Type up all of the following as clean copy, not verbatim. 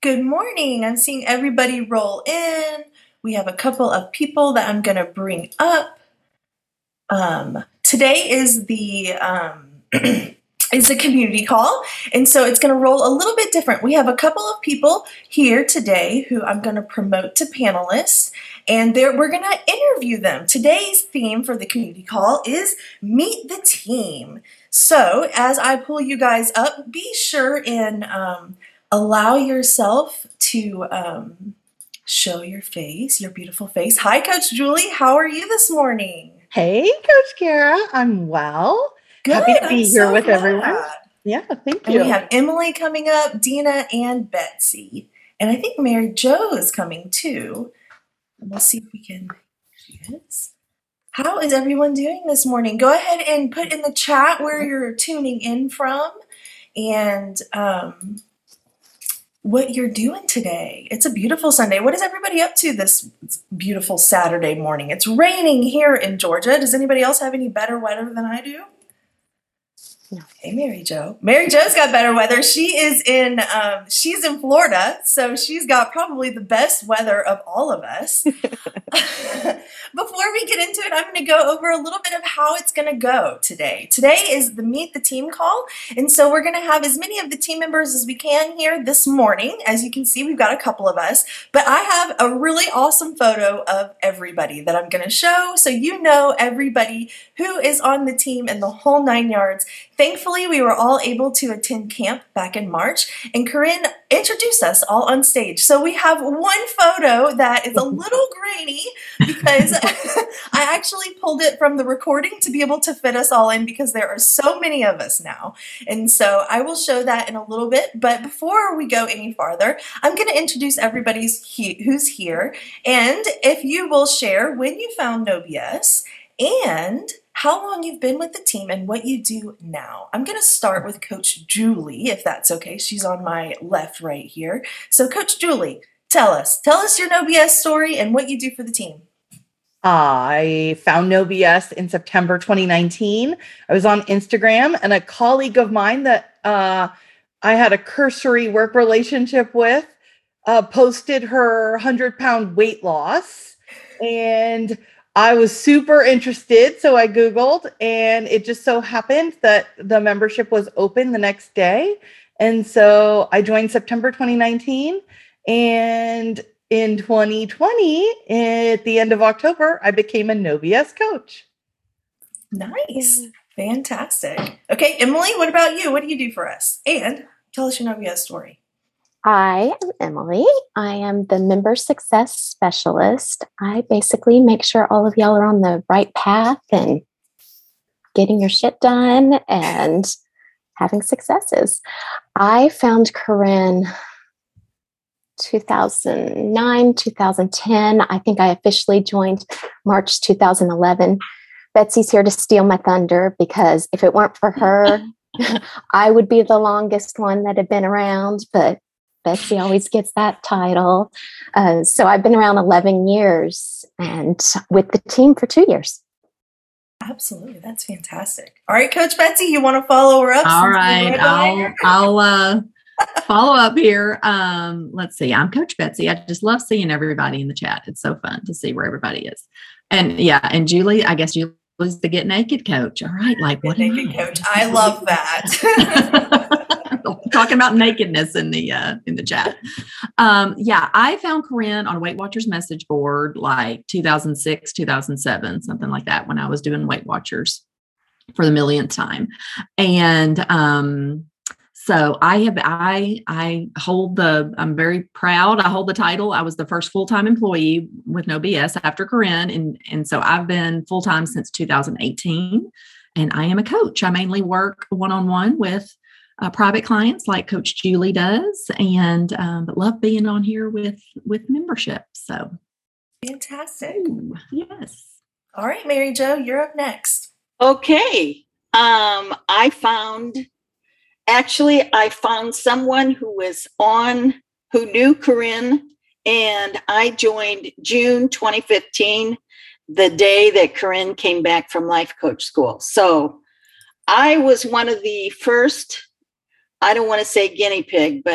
Good morning. I'm seeing everybody roll in. We have a couple of people that I'm going to bring up. Today is the is the community call, and so it's going to roll a little bit different. We have a couple of people here today who I'm going to promote to panelists, and we're going to interview them. Today's theme for the community call is Meet the Team. So as I pull you guys up, be sure and allow yourself to show your face, your beautiful face. Hi, Coach Julie. How are you this morning? Hey, Coach Kara. I'm well. Good. Happy to be here with everyone. Yeah, thank you. And we have Emily coming up, Dina, and Betsy. And I think Mary Jo is coming too. And we'll see if we can. Yes. How is everyone doing this morning? Go ahead and put in the chat where you're tuning in from and what you're doing today. It's a beautiful Sunday. What is everybody up to this beautiful Saturday morning? It's raining here in Georgia. Does anybody else have any better weather than I do? No. Hey, Mary Jo. Mary Jo's got better weather. She's in Florida, so she's got probably the best weather of all of us. Before we get into it, I'm going to go over a little bit of how it's going to go today. Today is the Meet the Team call, and so we're going to have as many of the team members as we can here this morning. As you can see, we've got a couple of us, but I have a really awesome photo of everybody that I'm going to show, so you know everybody who is on the team and the whole 9 yards. Thankfully, we were all able to attend camp back in March, and Corinne introduced us all on stage. So we have one photo that is a little grainy because I actually pulled it from the recording to be able to fit us all in because there are so many of us now. And so I will show that in a little bit. But before we go any farther, I'm going to introduce everybody who's here. And if you will share when you found No BS and how long you've been with the team and what you do now. I'm going to start with Coach Julie, if that's okay. She's on my left right here. So Coach Julie, tell us your No BS story and what you do for the team. I found No BS in September 2019. I was on Instagram, and a colleague of mine that I had a cursory work relationship with posted her 100-pound weight loss, and I was super interested, so I Googled, and it just so happened that the membership was open the next day. And so I joined September 2019, and in 2020, at the end of October, I became a No BS coach. Nice. Fantastic. Okay, Emily, what about you? What do you do for us? And tell us your No BS story. I am Emily. I am the member success specialist. I basically make sure all of y'all are on the right path and getting your shit done and having successes. I found Corinne 2009, 2010. I think I officially joined March 2011. Betsy's here to steal my thunder because if it weren't for her, I would be the longest one that had been around, but Betsy always gets that title. So I've been around 11 years and with the team for 2 years. Absolutely. That's fantastic. All right, Coach Betsy, you want to follow her up? All right. I'll follow up here. Let's see. I'm Coach Betsy. I just love seeing everybody in the chat. It's so fun to see where everybody is. And yeah, and Julie, I guess Julie's the Get Naked coach. All right. Like what? Get Naked coach. I love that. Talking about nakedness in the chat. Yeah, I found Corinne on Weight Watchers message board like 2006, 2007, something like that, when I was doing Weight Watchers for the millionth time. And so I'm very proud. I hold the title. I was the first full-time employee with No BS after Corinne. And so I've been full-time since 2018, and I am a coach. I mainly work one-on-one with private clients like Coach Julie does, and but love being on here with membership. So fantastic. Ooh, yes. All right, Mary Jo, you're up next. Okay. I found someone who knew Corinne, and I joined June 2015, the day that Corinne came back from life coach school. So I was one of the first, I don't want to say guinea pig, but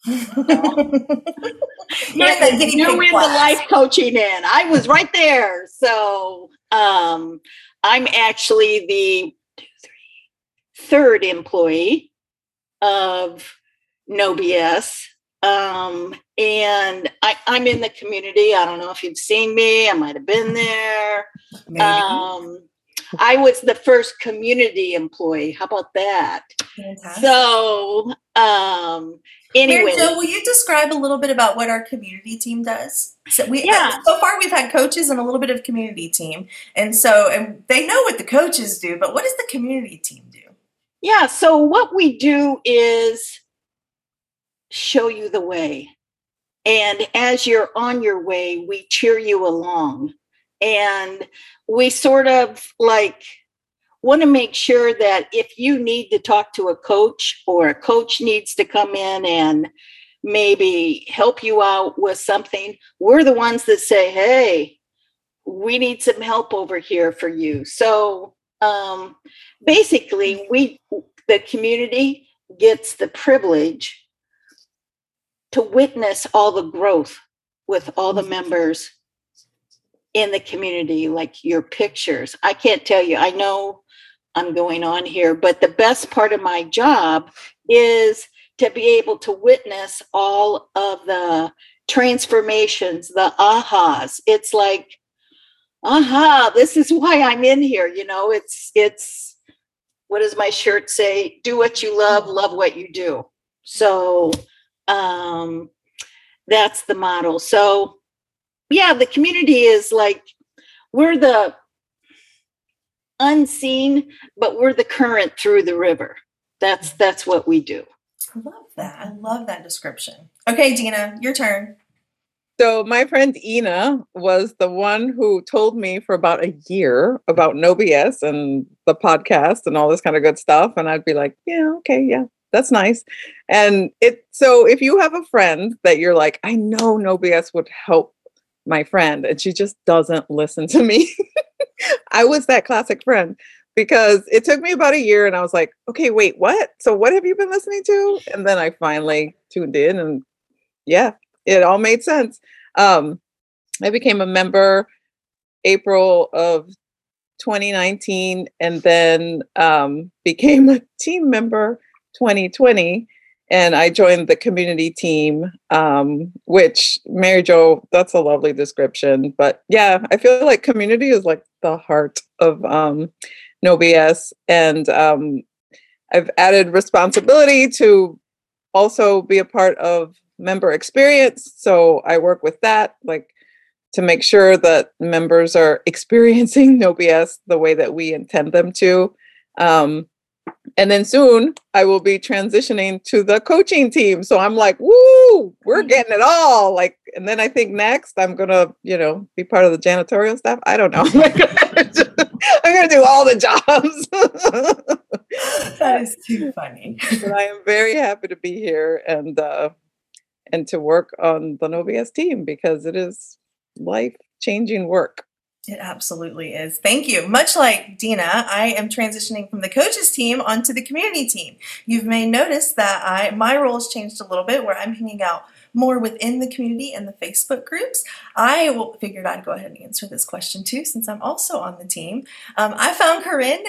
You're in the guinea You pig win the class. life coaching in. I was right there. So I'm actually the third employee of No BS. And I'm in the community. I don't know if you've seen me. I might have been there. Maybe. I was the first community employee. How about that? Fantastic. So anyway. Mary Jo, will you describe a little bit about what our community team does? So Yeah. So far we've had coaches and a little bit of community team. And they know what the coaches do, but what does the community team do? Yeah, so what we do is show you the way. And as you're on your way, we cheer you along. And we sort of like want to make sure that if you need to talk to a coach or a coach needs to come in and maybe help you out with something, we're the ones that say, hey, we need some help over here for you. So basically, the community gets the privilege to witness all the growth with all the members in the community, like your pictures. I can't tell you, I know I'm going on here, but the best part of my job is to be able to witness all of the transformations, the ahas. It's like, aha, this is why I'm in here. You know, it's, what does my shirt say? Do what you love what you do. So that's the model. So yeah, the community is like, we're the unseen, but we're the current through the river. That's what we do. I love that. I love that description. Okay, Dina, your turn. So my friend Ina was the one who told me for about a year about No BS and the podcast and all this kind of good stuff. And I'd be like, yeah, okay, yeah, that's nice. And so if you have a friend that you're like, I know No BS would help my friend, and she just doesn't listen to me. I was that classic friend, because it took me about a year and I was like, okay, wait, what? So what have you been listening to? And then I finally tuned in, and yeah, it all made sense. I became a member April of 2019, and then became a team member 2020. And I joined the community team, which, Mary Jo, that's a lovely description. But yeah, I feel like community is like the heart of No BS. And I've added responsibility to also be a part of member experience. So I work with that, like to make sure that members are experiencing No BS the way that we intend them to. And then soon I will be transitioning to the coaching team. So I'm like, woo, we're getting it all. Like, and then I think next I'm going to, be part of the janitorial staff. I don't know. I'm going to do all the jobs. That is too funny. But I am very happy to be here and to work on the No BS team, because it is life-changing work. It absolutely is. Thank you. Much like Dina, I am transitioning from the coaches team onto the community team. You may notice that my role has changed a little bit, where I'm hanging out more within the community and the Facebook groups. I figured I'd go ahead and answer this question too, since I'm also on the team. I found Corinne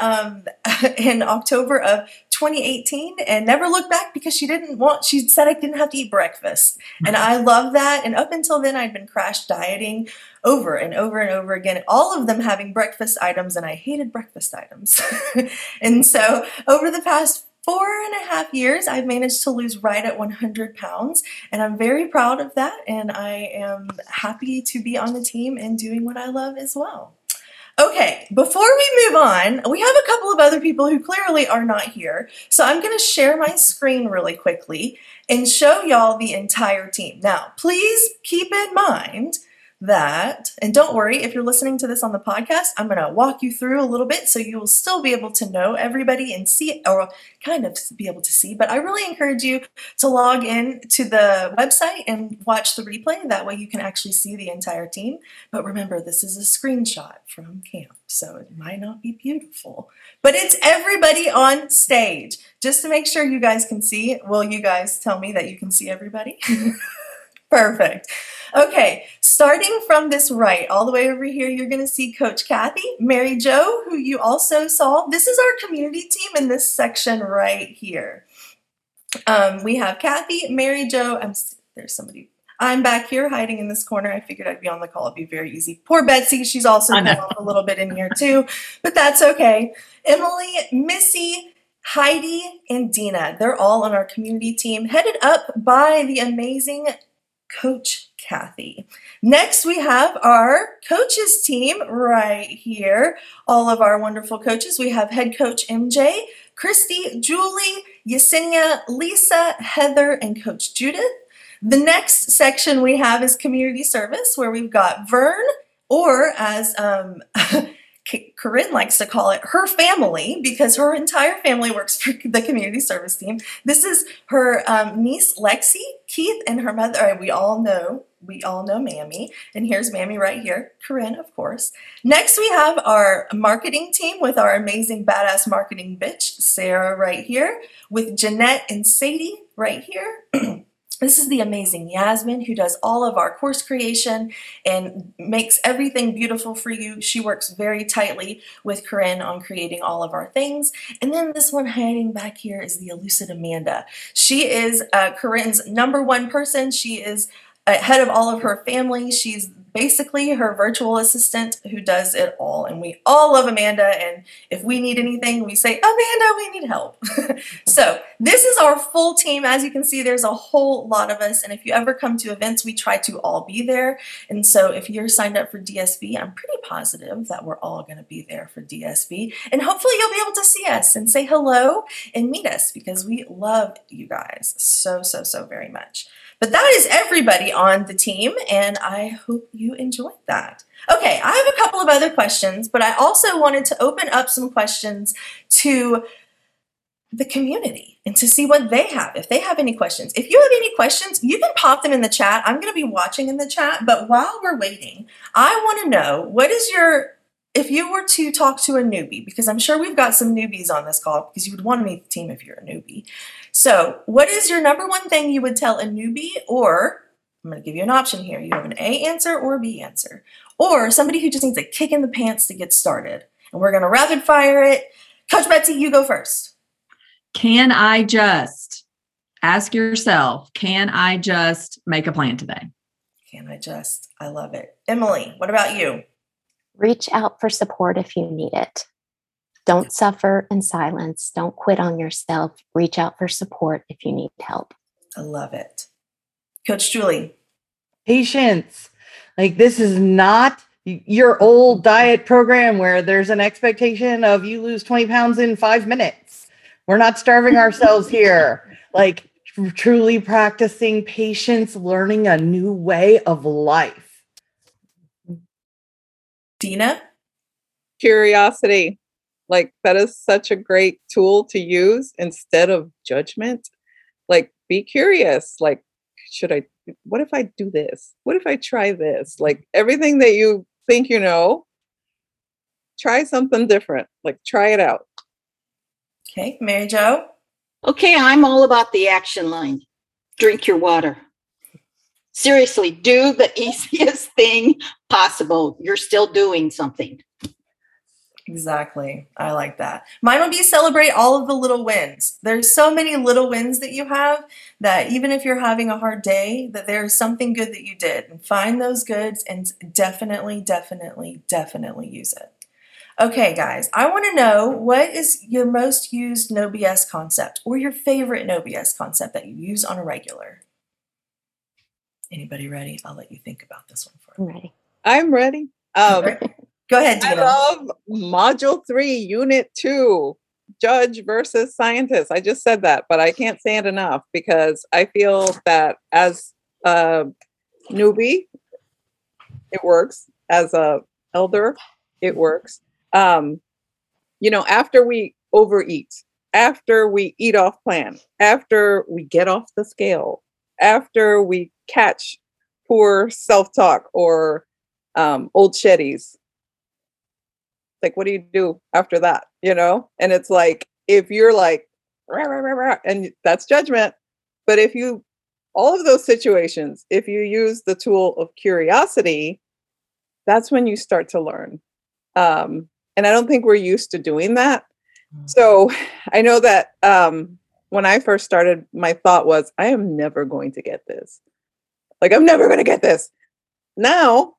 in October of 2018 and never looked back, because she said I didn't have to eat breakfast. And I love that. And up until then, I'd been crash dieting over and over and over again, all of them having breakfast items, and I hated breakfast items. And so over the past 4.5 years, I've managed to lose right at 100 pounds, and I'm very proud of that, and I am happy to be on the team and doing what I love as well. Okay, before we move on, we have a couple of other people who clearly are not here, so I'm going to share my screen really quickly and show y'all the entire team. Now, please keep in mind that, and don't worry, if you're listening to this on the podcast, I'm going to walk you through a little bit so you will still be able to know everybody and see, or kind of be able to see, but I really encourage you to log in to the website and watch the replay. That way you can actually see the entire team. But remember, this is a screenshot from camp, so it might not be beautiful, but it's everybody on stage. Just to make sure you guys can see, will you guys tell me that you can see everybody? Perfect. Okay, starting from this right, all the way over here, you're going to see Coach Kathy, Mary Jo, who you also saw. This is our community team in this section right here. We have Kathy, Mary Jo. There's somebody. I'm back here hiding in this corner. I figured I'd be on the call. It'd be very easy. Poor Betsy. She's also come off a little bit in here too, but that's okay. Emily, Missy, Heidi, and Dina. They're all on our community team, headed up by the amazing Coach Kathy. Next, we have our coaches team right here. All of our wonderful coaches. We have head coach MJ, Christy, Julie, Yesenia, Lisa, Heather, and Coach Judith. The next section we have is community service, where we've got Vern, or as Corinne likes to call it, her family, because her entire family works for the community service team. This is her niece, Lexi, Keith, and her mother. We all know Mammy. And here's Mammy right here, Corinne, of course. Next, we have our marketing team with our amazing badass marketing bitch, Sarah, right here, with Jeanette and Sadie right here. This is the amazing Yasmin, who does all of our course creation and makes everything beautiful for you. She works very tightly with Corinne on creating all of our things. And then this one hiding back here is the elusive Amanda. She is Corinne's #1 person. She is head of all of her family. She's basically her virtual assistant who does it all. And we all love Amanda. And if we need anything, we say, Amanda, we need help. So this is our full team. As you can see, there's a whole lot of us. And if you ever come to events, we try to all be there. And so if you're signed up for DSB, I'm pretty positive that we're all going to be there for DSB. And hopefully you'll be able to see us and say hello and meet us, because we love you guys so, so, so very much. But that is everybody on the team, and I hope you enjoyed that. Okay, I have a couple of other questions, but I also wanted to open up some questions to the community and to see what they have, if they have any questions. If you have any questions, you can pop them in the chat. I'm going to be watching in the chat, but while we're waiting, I want to know, what is if you were to talk to a newbie, because I'm sure we've got some newbies on this call, because you would want to meet the team if you're a newbie. So what is your #1 thing you would tell a newbie? Or I'm going to give you an option here. You have an A answer or a B answer, or somebody who just needs a kick in the pants to get started. And we're going to rapid fire it. Coach Betsy, you go first. Can I just ask yourself, can I just make a plan today? I love it. Emily, what about you? Reach out for support if you need it. Don't suffer in silence. Don't quit on yourself. Reach out for support if you need help. I love it. Coach Julie. Patience. Like, this is not your old diet program where there's an expectation of you lose 20 pounds in 5 minutes. We're not starving ourselves here. Like, truly practicing patience, learning a new way of life. Dina? Curiosity. Like, that is such a great tool to use instead of judgment. Like, be curious. Like, what if I do this? What if I try this? Like, everything that you think you know, try something different. Like, try it out. Okay, Mary Jo? Okay, I'm all about the action line. Drink your water. Seriously, do the easiest thing possible. You're still doing something. Exactly. I like that. Mine would be celebrate all of the little wins. There's so many little wins that you have that even if you're having a hard day, that there's something good that you did, and find those goods and definitely, definitely, definitely use it. Okay, guys, I want to know, what is your most used No BS concept, or your favorite No BS concept that you use on a regular? Anybody ready? I'll let you think about this one for me. I'm ready. I'm ready. Go ahead, Dina. I love Module 3, Unit 2, Judge versus Scientist. I just said that, but I can't say it enough, because I feel that as a newbie, It works. As a elder, it works. After we overeat, after we eat off plan, after we get off the scale, after we catch poor self-talk or old sheddies, like, what do you do after that? And it's like, if you're like, rah, rah, rah, rah, and that's judgment. But all of those situations, if you use the tool of curiosity, that's when you start to learn. And I don't think we're used to doing that. So I know that when I first started, my thought was, I am never going to get this. Like, I'm never going to get this. Now,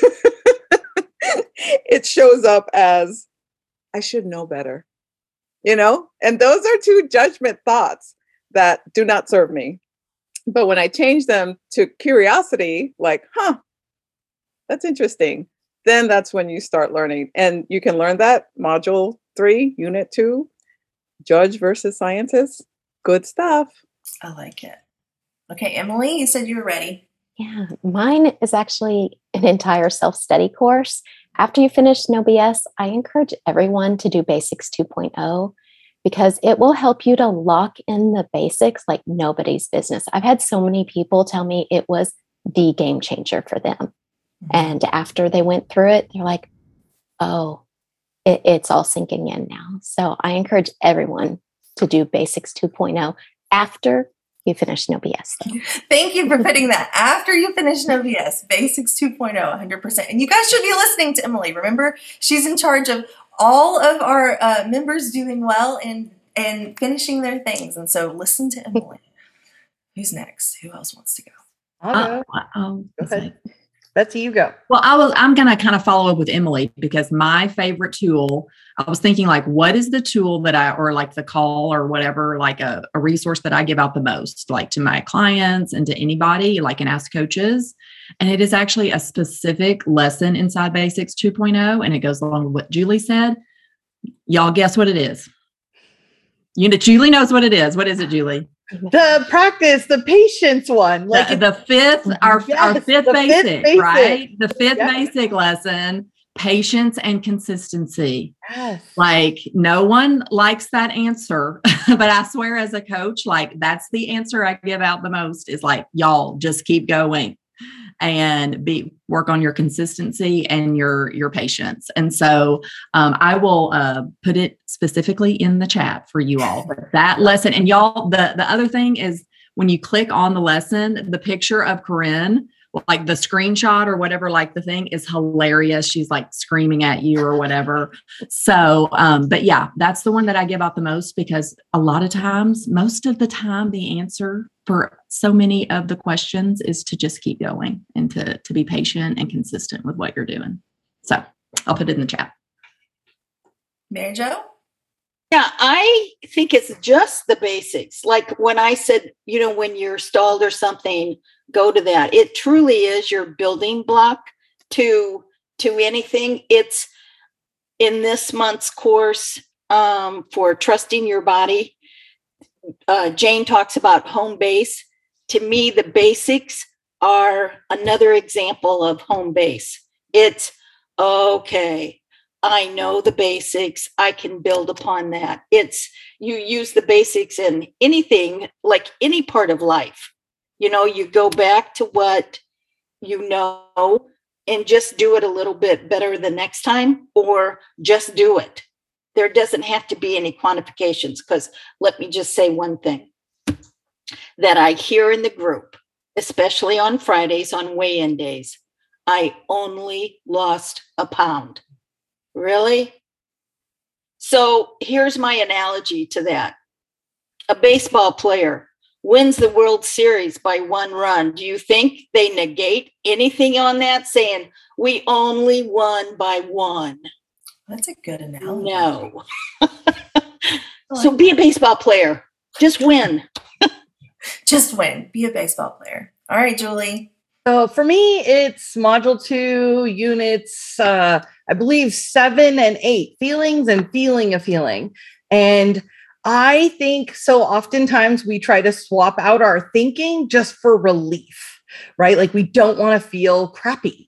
it shows up as, I should know better, and those are two judgment thoughts that do not serve me. But when I change them to curiosity, like, that's interesting, then that's when you start learning. And you can learn that module 3, unit 2, judge versus scientist. Good stuff. I like it. Okay, Emily, you said you were ready. Yeah, mine is actually an entire self-study course. After you finish No BS, I encourage everyone to do Basics 2.0 because it will help you to lock in the basics like nobody's business. I've had so many people tell me it was the game changer for them. Mm-hmm. And after they went through it, they're like, oh, it's all sinking in now. So I encourage everyone to do Basics 2.0 after you finish No BS. Thank you for putting that. After you finish No BS, Basics 2.0, 100%. And you guys should be listening to Emily. Remember, she's in charge of all of our members doing well and finishing their things. And so listen to Emily. Who's next? Who else wants to go? I'll go. Go ahead. Betsy, you go. Well, I'm going to kind of follow up with Emily because my favorite tool, I was thinking like, what is the tool or like the call or whatever, like a resource that I give out the most, like to my clients and to anybody, like and Ask Coaches. And it is actually a specific lesson inside Basics 2.0. And it goes along with what Julie said. Y'all guess what it is? Julie knows what it is. What is it, Julie? The practice, the patience one, like the fifth, our fifth basic, right? The fifth basic lesson, patience and consistency. Yes. Like no one likes that answer, but I swear as a coach, like that's the answer I give out the most is like, y'all just keep going and work on your consistency and your patience. And so I will put it specifically in the chat for you all. But that lesson, and y'all, the other thing is when you click on the lesson, the picture of Corinne, like the screenshot or whatever, like the thing is hilarious. She's like screaming at you or whatever. So, but yeah, that's the one that I give out the most because most of the time, the answer for so many of the questions is to just keep going and to be patient and consistent with what you're doing. So I'll put it in the chat. Mary Jo? Yeah, I think it's just the basics. Like when I said, when you're stalled or something, go to that. It truly is your building block to anything. It's in this month's course for trusting your body. Jane talks about home base. To me, the basics are another example of home base. It's okay. I know the basics. I can build upon that. It's you use the basics in anything, like any part of life. You go back to what you know and just do it a little bit better the next time, or just do it. There doesn't have to be any quantifications, because let me just say one thing that I hear in the group, especially on Fridays on weigh-in days. I only lost a pound. Really? So here's my analogy to that. A baseball player wins the World Series by 1 run. Do you think they negate anything on that, saying we only won by 1? That's a good analogy. No. So be a baseball player. Just win. Just win. Be a baseball player. All right, Julie. So for me, it's module 2, units, I believe 7 and 8, feelings and feeling a feeling. And I think so oftentimes we try to swap out our thinking just for relief, right? Like we don't want to feel crappy.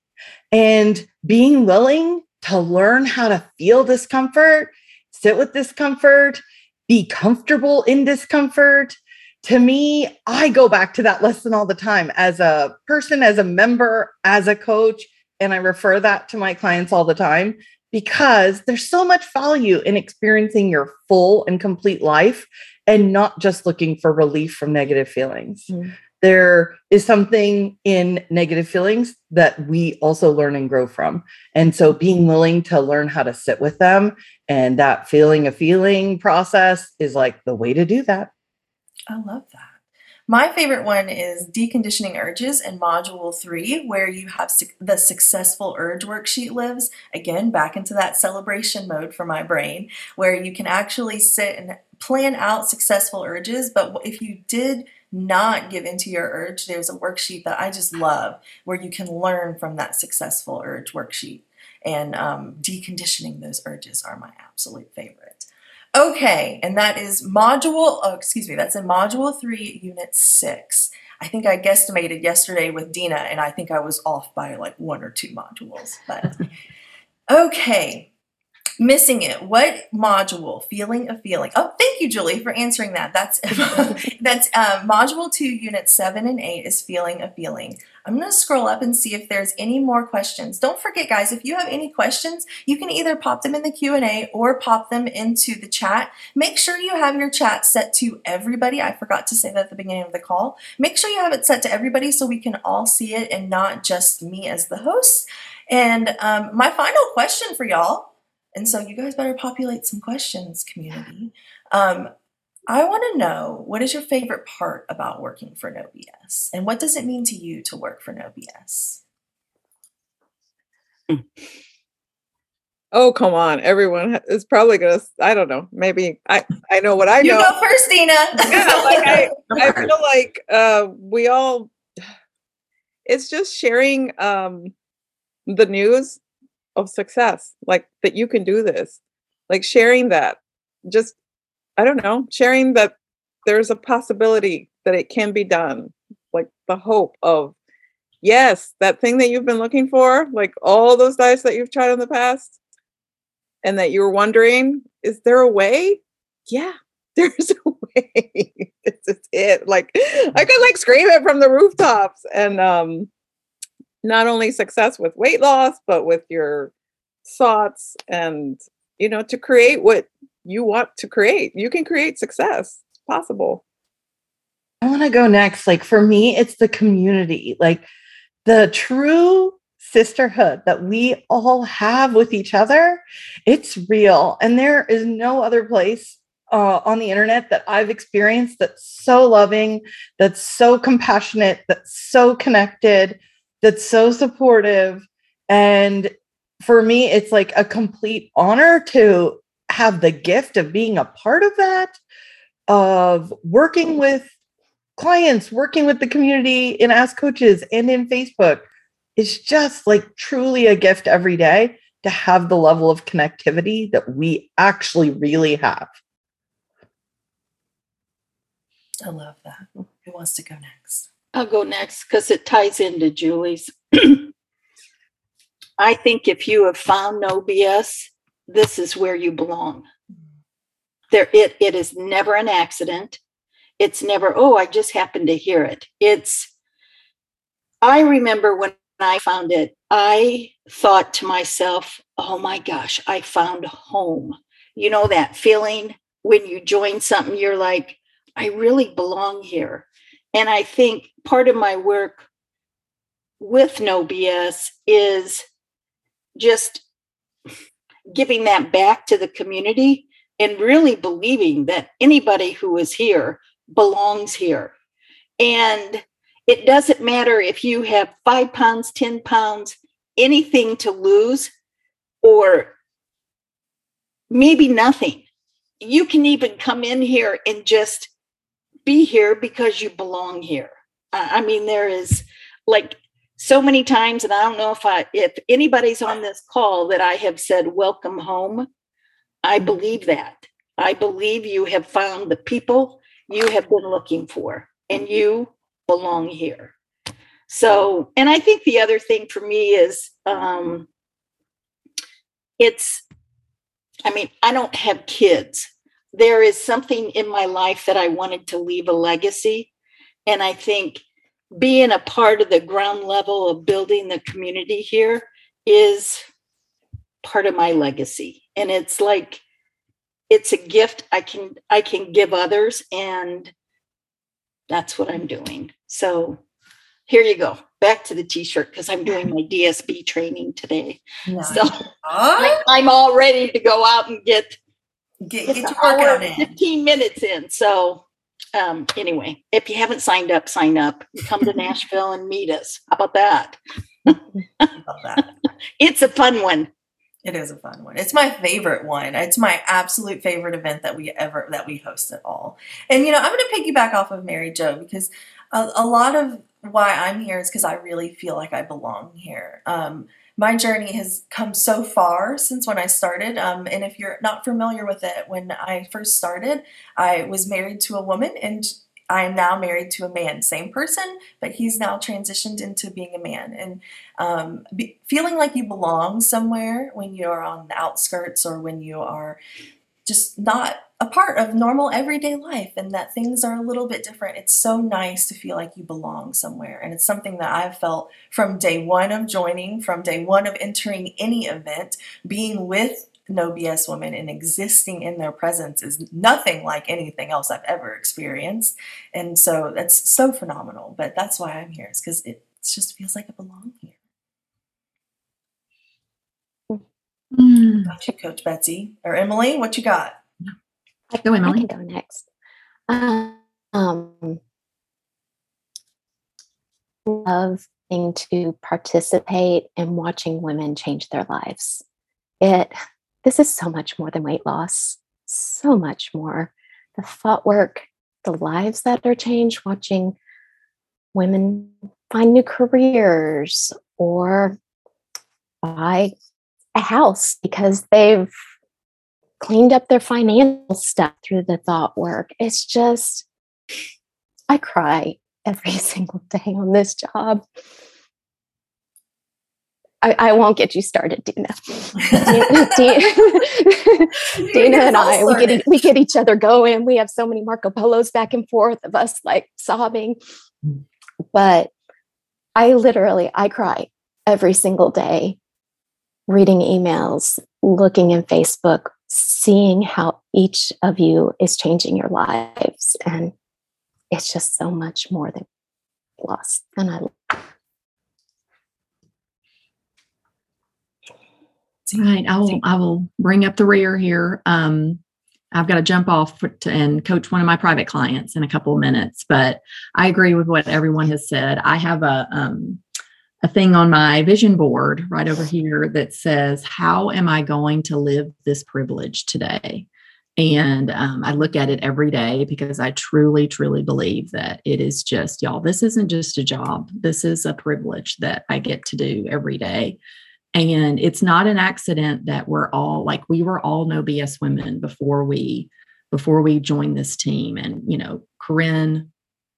And being willing to learn how to feel discomfort, sit with discomfort, be comfortable in discomfort. To me, I go back to that lesson all the time as a person, as a member, as a coach, and I refer that to my clients all the time because there's so much value in experiencing your full and complete life and not just looking for relief from negative feelings. There is something in negative feelings that we also learn and grow from. And so being willing to learn how to sit with them and that feeling a feeling process is like the way to do that. I love that. My favorite one is Deconditioning Urges in Module 3, where you have the Successful Urge worksheet lives. Again, back into that celebration mode for my brain, where you can actually sit and plan out successful urges. But if you did not give into your urge, there's a worksheet that I just love where you can learn from that Successful Urge worksheet. And deconditioning those urges are my absolute favorite. Okay, and that is that's in Module 3, Unit 6. I think I guesstimated yesterday with Dina, and I think I was off by like 1 or 2 modules. But okay, missing it. What module? Feeling a feeling. Oh, thank you, Julie, for answering that. That's Module 2, Unit 7 and 8 is Feeling a Feeling. I'm going to scroll up and see if there's any more questions. Don't forget, guys, if you have any questions, you can either pop them in the Q&A or pop them into the chat. Make sure you have your chat set to everybody. I forgot to say that at the beginning of the call. Make sure you have it set to everybody so we can all see it and not just me as the host. And my final question for y'all, and so you guys better populate some questions, community. I want to know, what is your favorite part about working for No BS? And what does it mean to you to work for No BS? Oh, come on. Everyone is probably going to, I don't know. Maybe I know what I know. You go first, Dina. Yeah, I feel like we all, it's just sharing the news of success, like that you can do this, like sharing that, just, I don't know, sharing that there's a possibility that it can be done, like the hope of, yes, that thing that you've been looking for, like all those diets that you've tried in the past and that you were wondering, is there a way? Yeah, there's a way. It's it. Like I could like scream it from the rooftops. And not only success with weight loss, but with your thoughts and, you know, to create what you want to create. You can create success. It's possible. I want to go next. Like for me, it's the community, like the true sisterhood that we all have with each other. It's real. And there is no other place on the internet that I've experienced that's so loving, that's so compassionate, that's so connected, that's so supportive. And for me, it's like a complete honor to have the gift of being a part of that, of working with clients, working with the community in Ask Coaches and in Facebook. It's just like truly a gift every day to have the level of connectivity that we actually really have. I love that. Who wants to go next? I'll go next because it ties into Julie's. I think if you have found No BS, this is where you belong. It is never an accident. It's never, oh, I just happened to hear it. I remember when I found it, I thought to myself, oh my gosh, I found home. You know that feeling when you join something, you're like, I really belong here. And I think part of my work with No BS is just giving that back to the community and really believing that anybody who is here belongs here. And it doesn't matter if you have 5 pounds, 10 pounds, anything to lose, or maybe nothing. You can even come in here and just be here because you belong here. I mean, there is like so many times, and I don't know if anybody's on this call that I have said, welcome home. I believe that. I believe you have found the people you have been looking for and you belong here. So, and I think the other thing for me is, I don't have kids. There is something in my life that I wanted to leave a legacy. And I think being a part of the ground level of building the community here is part of my legacy. And it's like, it's a gift I can give others. And that's what I'm doing. So here you go. Back to the t-shirt, because I'm doing my DSB training today. Nice. So I'm all ready to go out and get your workout in. 15 minutes in. So anyway, if you haven't signed up, sign up. You come to Nashville and meet us. How about that? Love that. It's a fun one. It is a fun one. It's my favorite one. It's my absolute favorite event that we host at all. And I'm going to piggyback off of Mary Jo, because a lot of why I'm here is because I really feel like I belong here. My journey has come so far since when I started. And if you're not familiar with it, when I first started, I was married to a woman, and I am now married to a man. Same person, but he's now transitioned into being a man. And feeling like you belong somewhere when you're on the outskirts, or when you are just not a part of normal everyday life, and that things are a little bit different. It's so nice to feel like you belong somewhere. And it's something that I've felt from day one of joining, from day one of entering any event. Being with No BS women and existing in their presence is nothing like anything else I've ever experienced. And so that's so phenomenal. But that's why I'm here, is because it just feels like I belong here. What about you, Coach Betsy? Or Emily, what you got? Go, Emily. I can go next. Loving to participate in watching women change their lives. This is so much more than weight loss. So much more. The thought work, the lives that are changed, watching women find new careers or buy a house because they've cleaned up their financial stuff through the thought work. It's just, I cry every single day on this job. I won't get you started, Dina. Dina and I, we get each other going. We have so many Marco Polos back and forth of us like sobbing. But I cry every single day, reading emails, looking in Facebook, seeing how each of you is changing your lives. And it's just so much more than loss. And I Right. I will bring up the rear here. I've got to jump off and coach one of my private clients in a couple of minutes, but I agree with what everyone has said. I have a thing on my vision board right over here that says, how am I going to live this privilege today? And I look at it every day because I truly, truly believe that it is just, y'all, this isn't just a job. This is a privilege that I get to do every day. And it's not an accident that we were all No BS women before we joined this team. And, Corinne,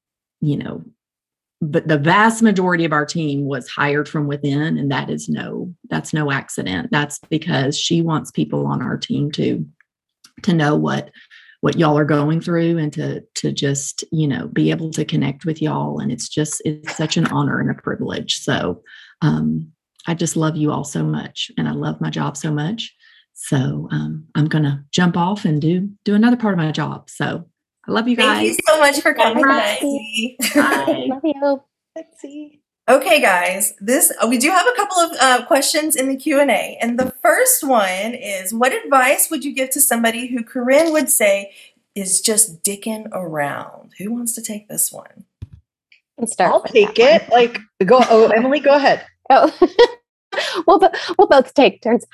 but the vast majority of our team was hired from within. And that's no accident. That's because she wants people on our team to know what y'all are going through and to just, be able to connect with y'all. And it's such an honor and a privilege. So, I just love you all so much, and I love my job so much. So I'm going to jump off and do another part of my job. So I love you guys. Thank you so much for coming, Betsy. Bye. Love you, Betsy. Okay, guys, we do have a couple of questions in the Q&A. And the first one is, what advice would you give to somebody who Corinne would say is just dicking around? Who wants to take this one? I'll take it. Emily, go ahead. Oh, we'll both take turns.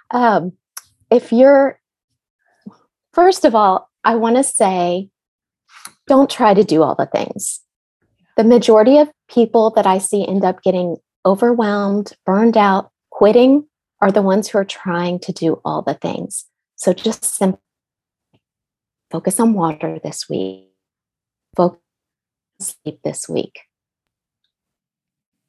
First of all, I want to say, don't try to do all the things. The majority of people that I see end up getting overwhelmed, burned out, quitting are the ones who are trying to do all the things. So just simply focus on water this week. Focus on sleep this week.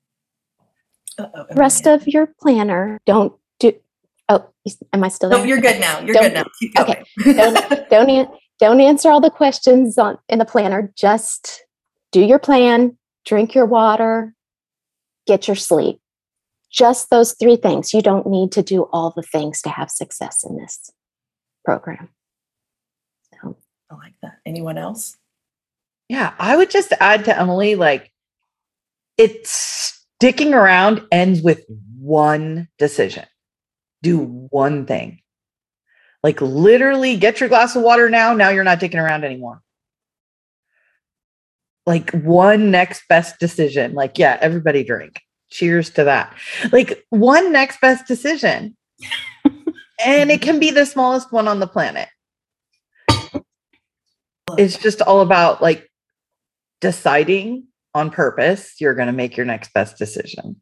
Uh-oh, rest of your planner, don't do. Oh, am I still there? No, you're good now. You're Don't- good now. Keep going. Okay. Don't answer all the questions in the planner. Just do your plan, drink your water, get your sleep. Just those 3 things. You don't need to do all the things to have success in this program. So, I like that. Anyone else? Yeah, I would just add to Emily, like, it's sticking around ends with one decision. Do one thing. Like, literally get your glass of water now. Now you're not dicking around anymore. Like, one next best decision. Like, yeah, everybody drink. Cheers to that. Like, one next best decision. And it can be the smallest one on the planet. It's just all about, like, deciding on purpose you're going to make your next best decision.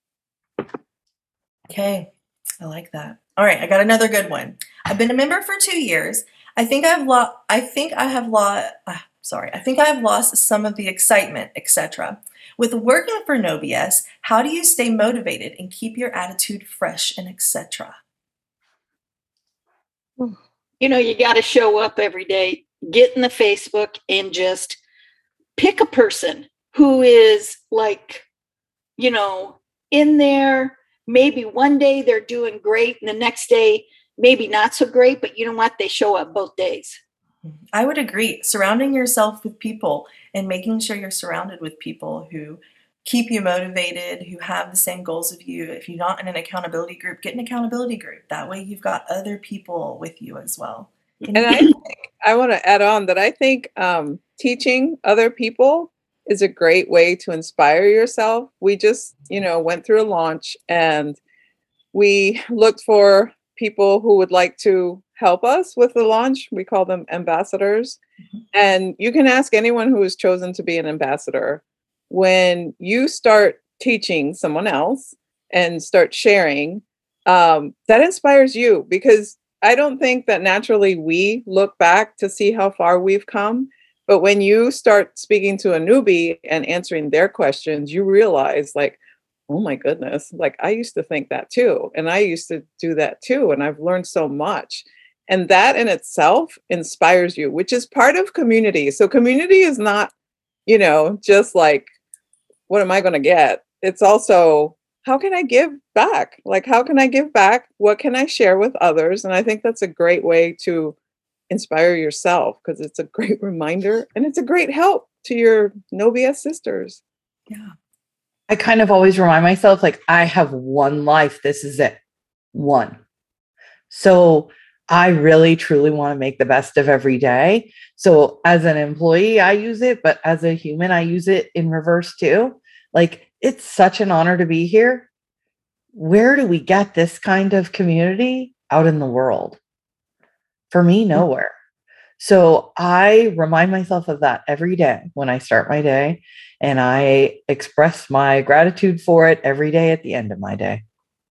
Okay. I like that. All right, I got another good one. I've been a member for 2 years. I think I have lost some of the excitement, etc. With working for No BS, how do you stay motivated and keep your attitude fresh and etc.? You got to show up every day, get in the Facebook and just pick a person who is like, in there. Maybe one day they're doing great and the next day, maybe not so great, but you know what? They show up both days. I would agree. Surrounding yourself with people and making sure you're surrounded with people who keep you motivated, who have the same goals of you. If you're not in an accountability group, get an accountability group. That way you've got other people with you as well. And I want to add on that I think teaching other people is a great way to inspire yourself. We just, went through a launch and we looked for people who would like to help us with the launch. We call them ambassadors. Mm-hmm. And you can ask anyone who has chosen to be an ambassador. When you start teaching someone else and start sharing, that inspires you, because I don't think that naturally we look back to see how far we've come. But when you start speaking to a newbie and answering their questions, you realize, like, oh my goodness, like, I used to think that too. And I used to do that too. And I've learned so much. And that in itself inspires you, which is part of community. So community is not, just like, what am I going to get? It's also, how can I give back? Like, how can I give back? What can I share with others? And I think that's a great way to inspire yourself, because it's a great reminder and it's a great help to your No BS sisters. Yeah. I kind of always remind myself, like, I have one life. This is it. One. So I really, truly want to make the best of every day. So as an employee, I use it, but as a human, I use it in reverse too. Like, it's such an honor to be here. Where do we get this kind of community? Out in the world? For me, nowhere. So I remind myself of that every day when I start my day, and I express my gratitude for it every day at the end of my day.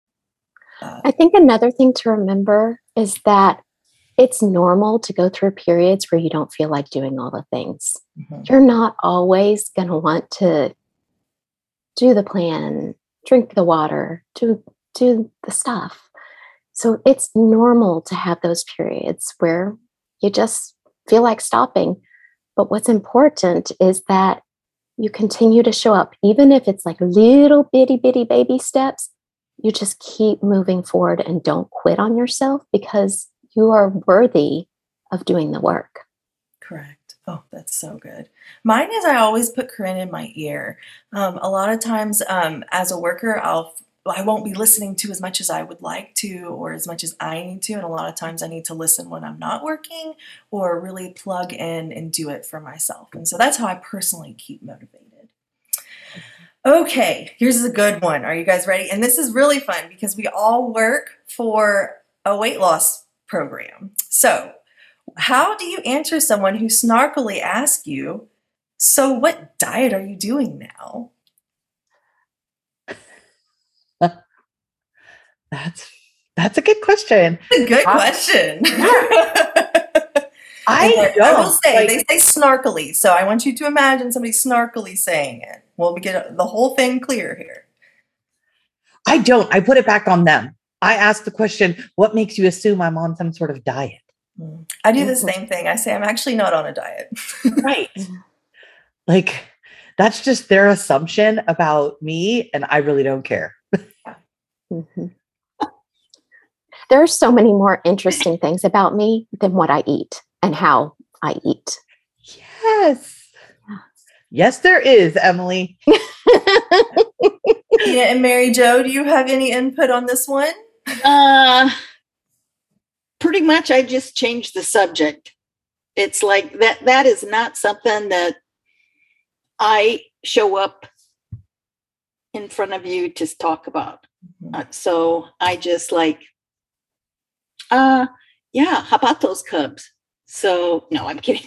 I think another thing to remember is that it's normal to go through periods where you don't feel like doing all the things. Mm-hmm. You're not always going to want to do the plan, drink the water, do the stuff. So it's normal to have those periods where you just feel like stopping. But what's important is that you continue to show up, even if it's like little bitty baby steps. You just keep moving forward and don't quit on yourself, because you are worthy of doing the work. Correct. Oh, that's so good. Mine is, I always put Corinne in my ear. A lot of times as a worker, I won't be listening to as much as I would like to, or as much as I need to. And a lot of times I need to listen when I'm not working, or really plug in and do it for myself. And so that's how I personally keep motivated. Okay, here's a good one. Are you guys ready? And this is really fun because we all work for a weight loss program. So how do you answer someone who snarkily asks you, so what diet are you doing now? That's a good question. It's a good question. I will say, they say snarkily. So I want you to imagine somebody snarkily saying it. We'll get the whole thing clear here. I don't. I put it back on them. I ask the question, what makes you assume I'm on some sort of diet? I do the same thing. I say I'm actually not on a diet. Right. Like, that's just their assumption about me, and I really don't care. Mm-hmm. There are so many more interesting things about me than what I eat and how I eat. Yes. Yes, there is, Emily. Tina and Mary Jo, do you have any input on this one? Pretty much I just changed the subject. It's like that is not something that I show up in front of you to talk about. So I just like, yeah, how about those Cubs? So no, I'm kidding.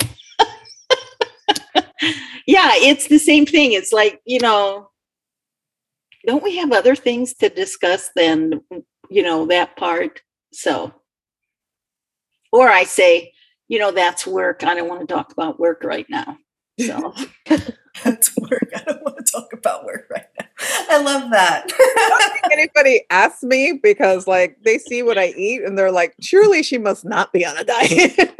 Yeah, it's the same thing. It's like, don't we have other things to discuss than, that part? So, or I say, that's work. I don't want to talk about work right now. So that's work. I don't want to talk about work right now. I love that. I don't think anybody asks me because like they see what I eat and they're like, surely she must not be on a diet.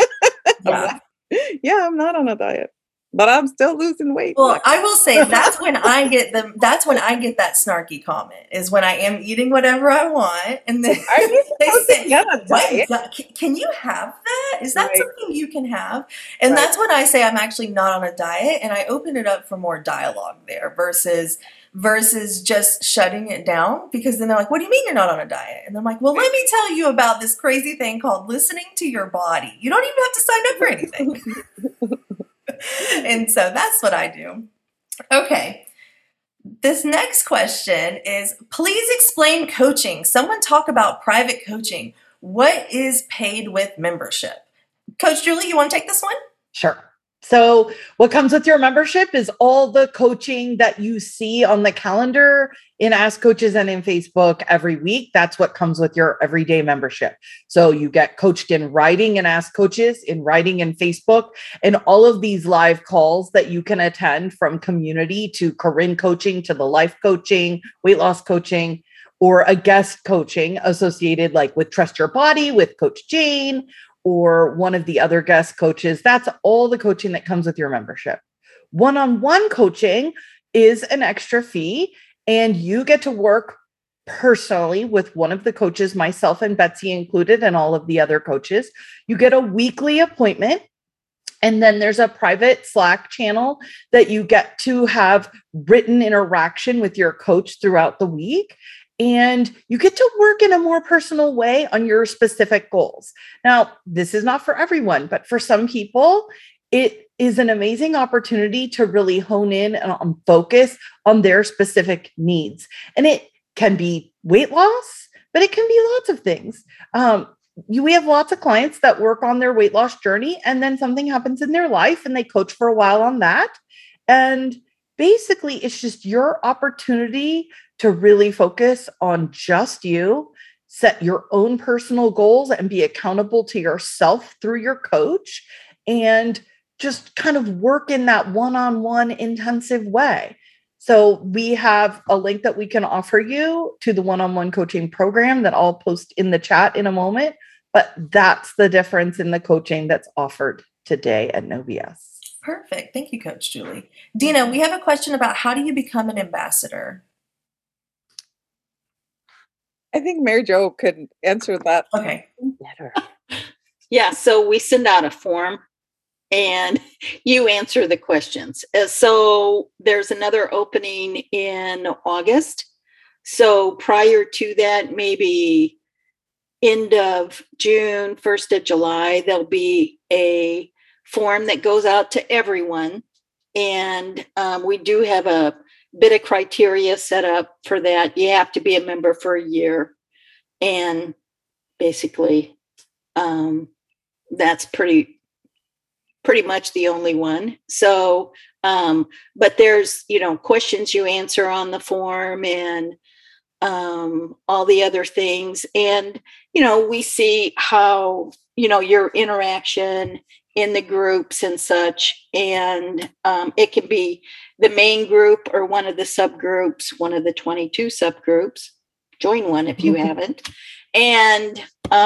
Yeah, I'm not on a diet, but I'm still losing weight. Well, I will say that's when I get that snarky comment is when I am eating whatever I want, and then they say, "Can you have that? Is that something you can have?" And that's when I say I'm actually not on a diet, and I open it up for more dialogue there versus just shutting it down, because then they're like, "What do you mean you're not on a diet?" And I'm like, "Well, let me tell you about this crazy thing called listening to your body. You don't even have to sign up for anything." And so that's what I do. Okay. This next question is, please explain coaching. Someone talk about private coaching. What is paid with membership? Coach Julie, you want to take this one? Sure. So what comes with your membership is all the coaching that you see on the calendar in Ask Coaches and in Facebook every week. That's what comes with your everyday membership. So you get coached in writing and Ask Coaches, in writing and Facebook, and all of these live calls that you can attend, from community to Corinne coaching to the life coaching, weight loss coaching, or a guest coaching associated like with Trust Your Body with Coach Jane, or one of the other guest coaches. That's all the coaching that comes with your membership. One-on-one coaching is an extra fee, and you get to work personally with one of the coaches, myself and Betsy included, and all of the other coaches. You get a weekly appointment, and then there's a private Slack channel that you get to have written interaction with your coach throughout the week. And you get to work in a more personal way on your specific goals. Now, this is not for everyone, but for some people, it is an amazing opportunity to really hone in and focus on their specific needs. And it can be weight loss, but it can be lots of things. We have lots of clients that work on their weight loss journey, and then something happens in their life and they coach for a while on that. And basically, it's just your opportunity to really focus on just you, set your own personal goals, and be accountable to yourself through your coach, and just kind of work in that one-on-one intensive way. So we have a link that we can offer you to the one-on-one coaching program that I'll post in the chat in a moment, but that's the difference in the coaching that's offered today at No BS. Perfect. Thank you, Coach Julie. Dina, we have a question about how do you become an ambassador? I think Mary Jo could answer that. Okay. Better. Yeah, so we send out a form and you answer the questions. So there's another opening in August. So prior to that, maybe end of June, 1st of July, there'll be a form that goes out to everyone. And we do have a bit of criteria set up for that. You have to be a member for a year. And basically, that's pretty much the only one. So, but there's, questions you answer on the form and all the other things. And, we see how, your interaction in the groups and such. And it can be the main group or one of the subgroups, one of the 22 subgroups. Join one if you haven't. And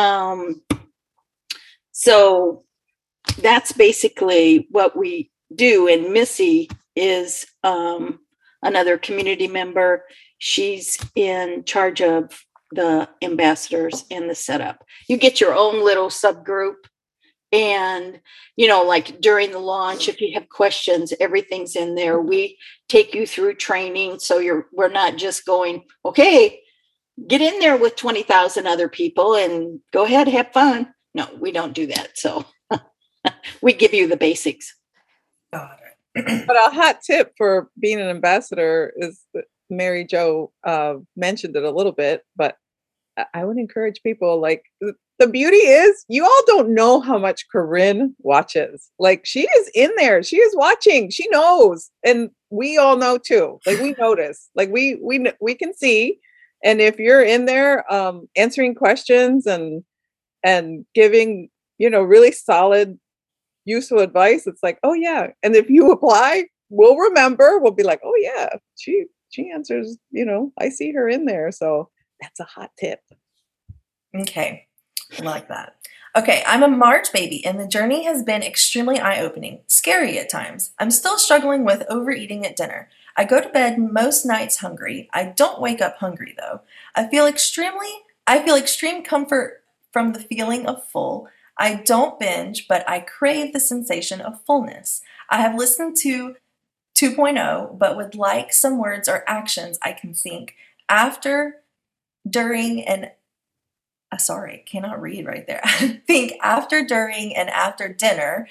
so that's basically what we do. And Missy is another community member. She's in charge of the ambassadors and the setup. You get your own little subgroup. And, like during the launch, if you have questions, everything's in there. We take you through training. So we're not just going, okay, get in there with 20,000 other people and go ahead, have fun. No, we don't do that. So we give you the basics. Got it. But a hot tip for being an ambassador is that Mary Jo mentioned it a little bit, but I would encourage people, like, the beauty is you all don't know how much Corinne watches. Like, she is in there. She is watching. She knows. And we all know too. Like, we notice, like we can see. And if you're in there answering questions and giving, really solid, useful advice, it's like, oh yeah. And if you apply, we'll remember. We'll be like, oh yeah, she answers, I see her in there. So that's a hot tip. Okay. I like that. Okay, I'm a March baby, and the journey has been extremely eye-opening, scary at times. I'm still struggling with overeating at dinner. I go to bed most nights hungry. I don't wake up hungry, though. I feel extreme comfort from the feeling of full. I don't binge, but I crave the sensation of fullness. I have listened to 2.0, but would like some words or actions I can think after, during, and sorry, cannot read right there. Think after, during, and after dinner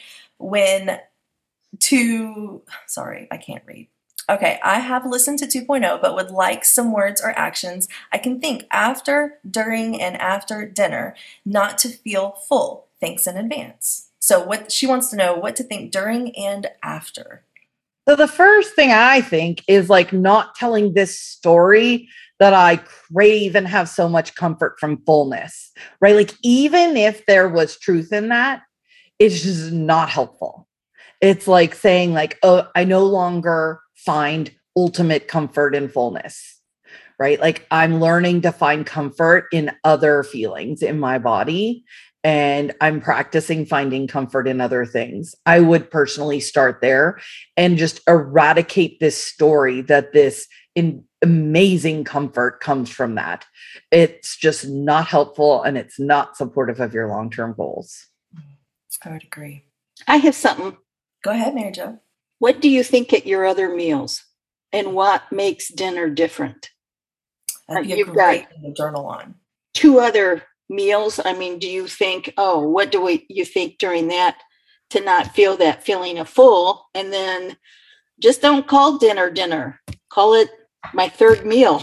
sorry, I can't read. Okay, I have listened to 2.0, but would like some words or actions I can think after, during, and after dinner, not to feel full. Thanks in advance. So she wants to know what to think during and after. So the first thing I think is like not telling this story that I crave and have so much comfort from fullness, right? Like, even if there was truth in that, it's just not helpful. It's like saying like, oh, I no longer find ultimate comfort in fullness, right? Like, I'm learning to find comfort in other feelings in my body, and I'm practicing finding comfort in other things. I would personally start there and just eradicate this story that this amazing comfort comes from that. It's just not helpful, and it's not supportive of your long-term goals. I would agree. I have something. Go ahead, Mary Jo. What do you think at your other meals, and what makes dinner different? That'd be You've great got thing to journal on. 2 other meals. I mean, do you think, what do you think during that to not feel that feeling of full? And then just don't call dinner. Call it my third meal.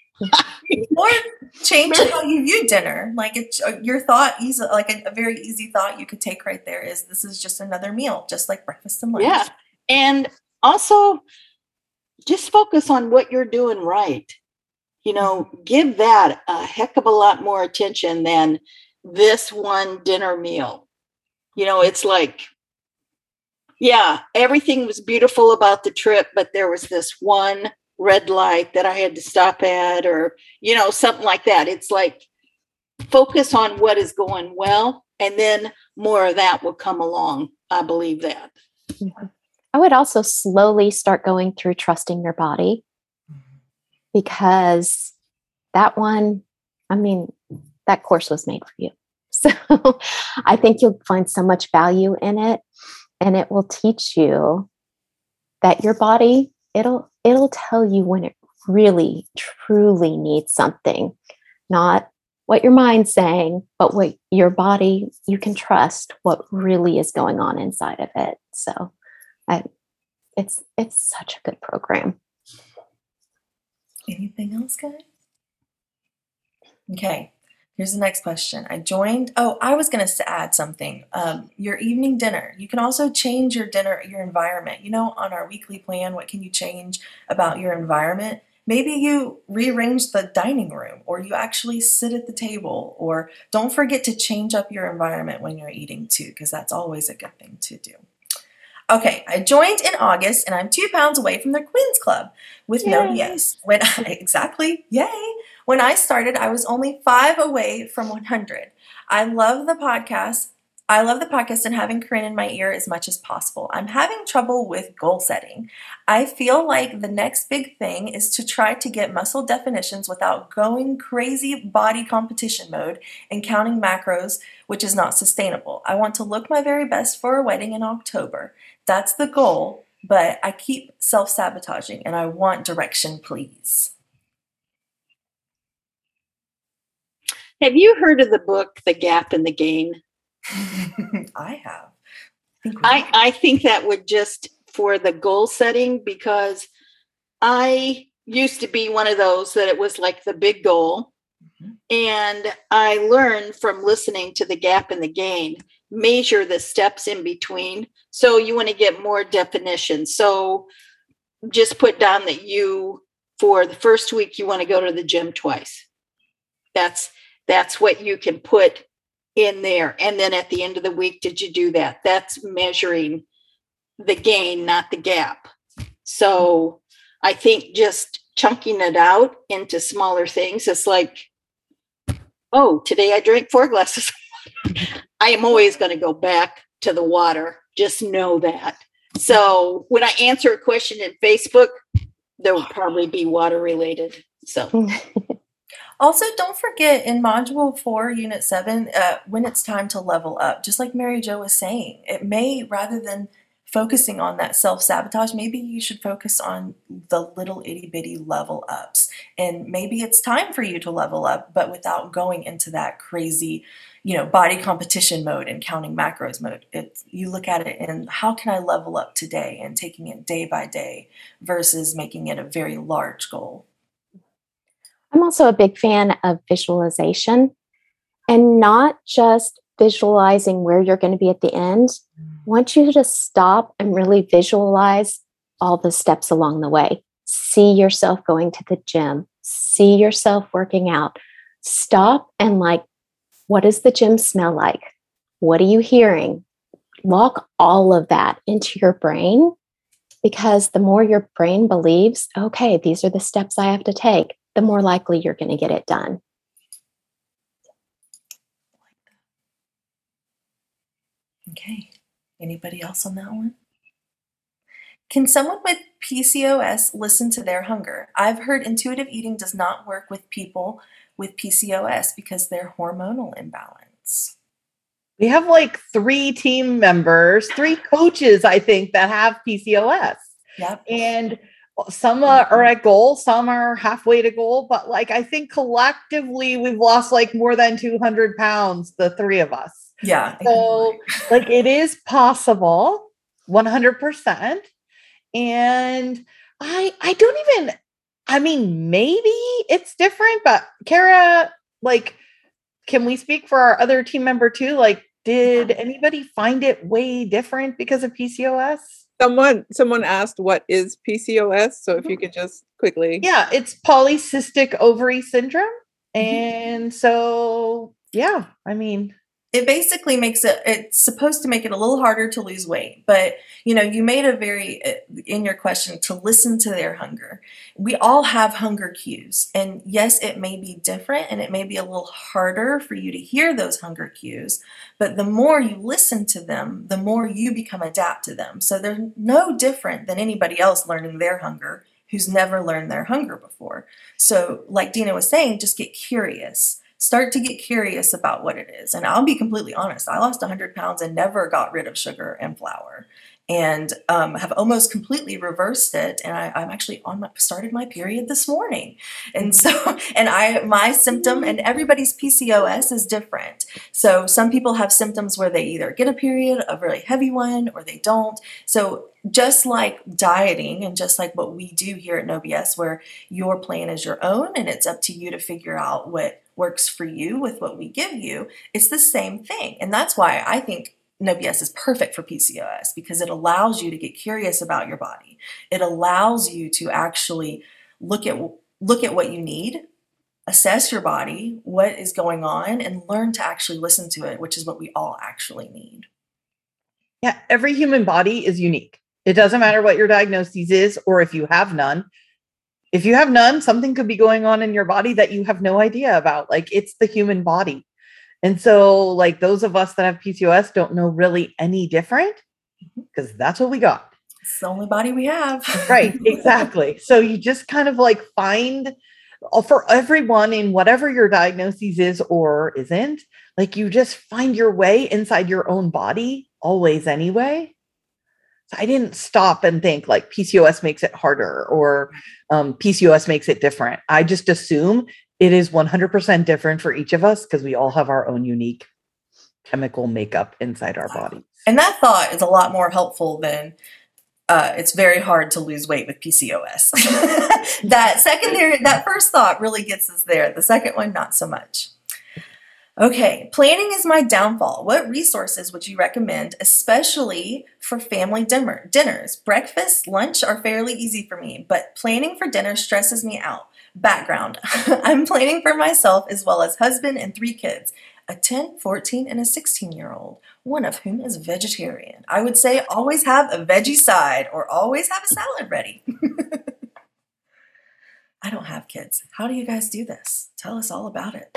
Or change how you view dinner. Like, it's your thought, like a very easy thought you could take right there is, this is just another meal, just like breakfast and lunch. Yeah. And also just focus on what you're doing right. Give that a heck of a lot more attention than this one dinner meal. It's like, yeah, everything was beautiful about the trip, but there was this one red light that I had to stop at, or, something like that. It's like, focus on what is going well, and then more of that will come along. I believe that. I would also slowly start going through trusting your body, because that course was made for you. So I think you'll find so much value in it, and it will teach you that your body, it'll tell you when it really, truly needs something, not what your mind's saying, but what your body, you can trust what really is going on inside of it. So it's such a good program. Anything else, guys? Okay, here's the next question. I was going to add something. Your evening dinner. You can also change your dinner, your environment. On our weekly plan, what can you change about your environment? maybe you rearrange the dining room, or you actually sit at the table, or don't forget to change up your environment when you're eating too, because that's always a good thing to do. Okay, I joined in August and I'm 2 pounds away from the Queens Club with no Yay. BS. Exactly, yay. When I started, I was only 5 away from 100. I love the podcast. And having Corinne in my ear as much as possible. I'm having trouble with goal setting. I feel like the next big thing is to try to get muscle definitions without going crazy body competition mode and counting macros, which is not sustainable. I want to look my very best for a wedding in October. That's the goal, but I keep self-sabotaging and I want direction, please. Have you heard of the book, The Gap and the Gain? I have. I think that would just for the goal setting, because I used to be one of those that it was like the big goal. And I learned from listening to The Gap and the Gain, measure the steps in between. So you want to get more definition. So just put down that for the first week, you want to go to the gym twice. That's what you can put in there. And then at the end of the week, did you do that? That's measuring the gain, not the gap. So I think just chunking it out into smaller things. It's like, oh, today I drank 4 glasses. I am always going to go back to the water. Just know that. So when I answer a question in Facebook, there will probably be water related. So also, don't forget in Module 4, Unit 7, when it's time to level up, just like Mary Jo was saying, it may, rather than focusing on that self-sabotage, maybe you should focus on the little itty-bitty level ups. And maybe it's time for you to level up, but without going into that crazy, body competition mode and counting macros mode. You look at it and how can I level up today, and taking it day by day versus making it a very large goal. I'm also a big fan of visualization, and not just visualizing where you're going to be at the end. I want you to stop and really visualize all the steps along the way. See yourself going to the gym. See yourself working out. Stop and what does the gym smell like? What are you hearing? Walk all of that into your brain, because the more your brain believes, okay, these are the steps I have to take, the more likely you're going to get it done. Okay. Anybody else on that one? Can someone with PCOS listen to their hunger? I've heard intuitive eating does not work with people with PCOS because they're hormonal imbalance. We have 3 team members, 3 coaches, I think, that have PCOS. Yep. And some are at goal, some are halfway to goal, but I think collectively we've lost more than 200 pounds, the 3 of us. Yeah. So it is possible, 100%. And I don't even, maybe it's different, but Kara, can we speak for our other team member too? Did anybody find it way different because of PCOS? Someone asked, what is PCOS? So if you could just quickly. Yeah, it's polycystic ovary syndrome. And so, yeah, it basically it's supposed to make it a little harder to lose weight. But, you made in your question, to listen to their hunger. We all have hunger cues. And yes, it may be different and it may be a little harder for you to hear those hunger cues. But the more you listen to them, the more you become adapt to them. So they're no different than anybody else learning their hunger who's never learned their hunger before. So like Dina was saying, just get curious. Start to get curious about what it is. And I'll be completely honest, I lost 100 pounds and never got rid of sugar and flour, and have almost completely reversed it. And I'm actually started my period this morning. And so, my symptom, and everybody's PCOS is different. So some people have symptoms where they either get a period, a really heavy one, or they don't. So just like dieting and just like what we do here at No BS, where your plan is your own and it's up to you to figure out what works for you with what we give you, it's the same thing. And that's why I think No BS is perfect for PCOS, because it allows you to get curious about your body. It allows you to actually look at what you need, assess your body, what is going on, and learn to actually listen to it, which is what we all actually need. Yeah, every human body is unique. It doesn't matter what your diagnosis is or if you have none. If you have none, something could be going on in your body that you have no idea about. Like, it's the human body. And so, like, those of us that have PCOS don't know really any different, because that's what we got. It's the only body we have. Right, exactly. So you just kind of like find, for everyone in whatever your diagnosis is or isn't, like, you just find your way inside your own body always anyway. So I didn't stop and think like PCOS makes it harder or PCOS makes it different. I just assume it is 100% different for each of us because we all have our own unique chemical makeup inside our bodies. And that thought is a lot more helpful than it's very hard to lose weight with PCOS. That first thought really gets us there. The second one, not so much. Okay, planning is my downfall. What resources would you recommend, especially for family dinners? Breakfast, lunch are fairly easy for me, but planning for dinner stresses me out. Background, I'm planning for myself as well as husband and 3 kids, a 10, 14, and a 16-year-old, one of whom is vegetarian. I would say always have a veggie side or always have a salad ready. I don't have kids. How do you guys do this? Tell us all about it.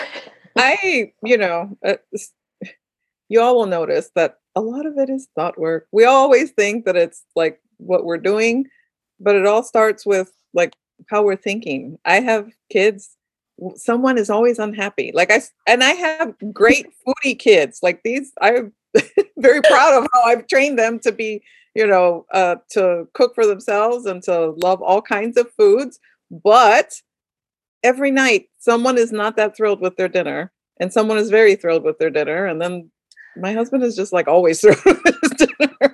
You all will notice that a lot of it is thought work. We always think that it's like what we're doing, but it all starts with like how we're thinking. I have kids. Someone is always unhappy. I have great foodie kids like these. I'm very proud of how I've trained them to be, to cook for themselves and to love all kinds of foods. But every night, someone is not that thrilled with their dinner, and someone is very thrilled with their dinner, and then my husband is just like always thrilled with his dinner.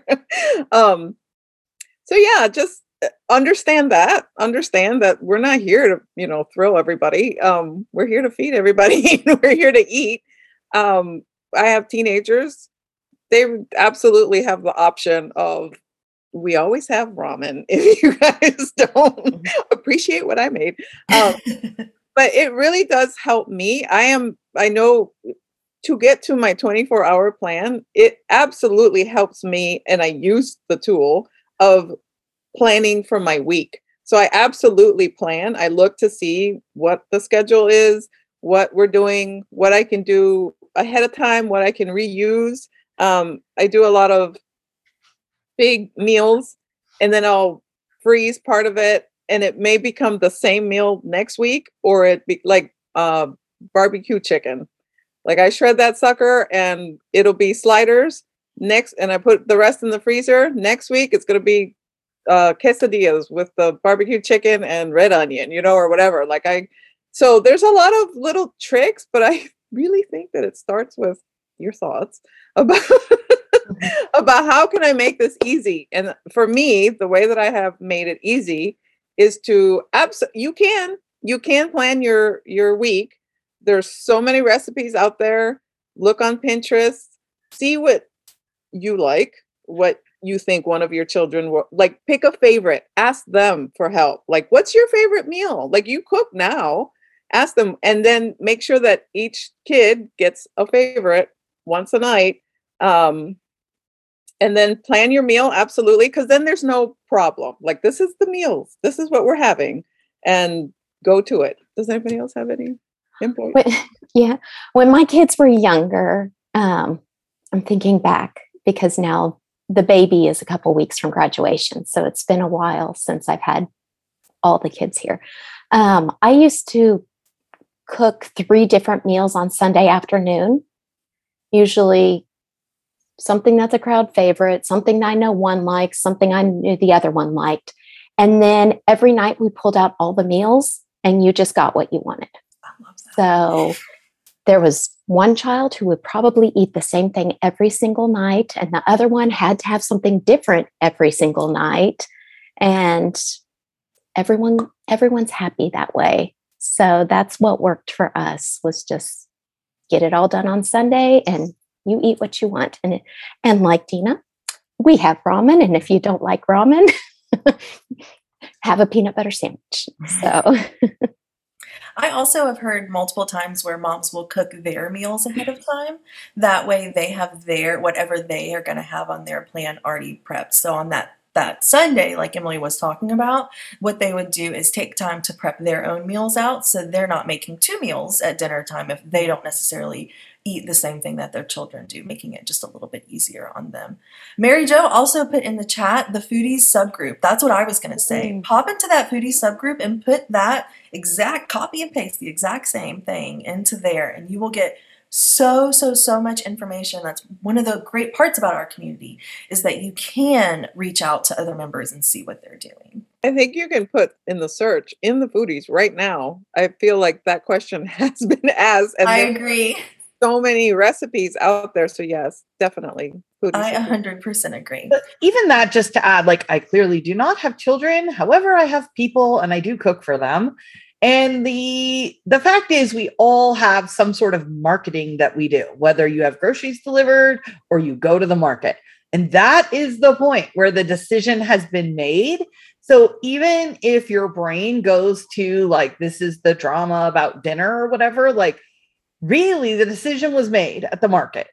So yeah, just understand that we're not here to thrill everybody. We're here to feed everybody. We're here to eat. I have teenagers. They absolutely have the option of, we always have ramen if you guys don't appreciate what I made. But it really does help me. I know to get to my 24-hour plan, it absolutely helps me. And I use the tool of planning for my week. So I absolutely plan. I look to see what the schedule is, what we're doing, what I can do ahead of time, what I can reuse. I do a lot of big meals, and then I'll freeze part of it, and it may become the same meal next week, or it be like barbecue chicken. Like, I shred that sucker and it'll be sliders next, and I put the rest in the freezer. Next week it's going to be quesadillas with the barbecue chicken and red onion, or whatever. So there's a lot of little tricks, but I really think that it starts with your thoughts about about how can I make this easy. And for me, the way that I have made it easy is to you can plan your week. There's so many recipes out there. Look on Pinterest, see what you like, what you think one of your children will like. Pick a favorite, ask them for help. Like, what's your favorite meal? Like, you cook now, ask them, and then make sure that each kid gets a favorite once a night. And then plan your meal. Absolutely. Because then there's no problem. Like, this is the meals. This is what we're having, and go to it. Does anybody else have any input? Yeah. When my kids were younger, I'm thinking back because now the baby is a couple weeks from graduation. So it's been a while since I've had all the kids here. I used to cook 3 different meals on Sunday afternoon, usually something that's a crowd favorite, something I know one likes, something I knew the other one liked. And then every night we pulled out all the meals and you just got what you wanted. I love that. So there was one child who would probably eat the same thing every single night, and the other one had to have something different every single night. And everyone's happy that way. So that's what worked for us, was just get it all done on Sunday and you eat what you want. And like Dina, we have ramen. And if you don't like ramen, have a peanut butter sandwich. So I also have heard multiple times where moms will cook their meals ahead of time. That way they have their whatever they are going to have on their plan already prepped. So on that Sunday, like Emily was talking about, what they would do is take time to prep their own meals out so they're not making two meals at dinner time if they don't necessarily eat the same thing that their children do, making it just a little bit easier on them. Mary Jo also put in the chat the foodies subgroup. That's what I was going to say. Pop into that foodies subgroup and put that exact copy and paste the exact same thing into there, and you will get so much information. That's one of the great parts about our community, is that you can reach out to other members and see what they're doing. I think you can put in the search in the foodies right now. I feel like that question has been asked. And I agree. So many recipes out there. So yes, definitely. I 100% agree. But even that, just to add, like, I clearly do not have children. However, I have people and I do cook for them. And the fact is, we all have some sort of marketing that we do, whether you have groceries delivered or you go to the market. And that is the point where the decision has been made. So even if your brain goes to like, this is the drama about dinner or whatever, like really the decision was made at the market.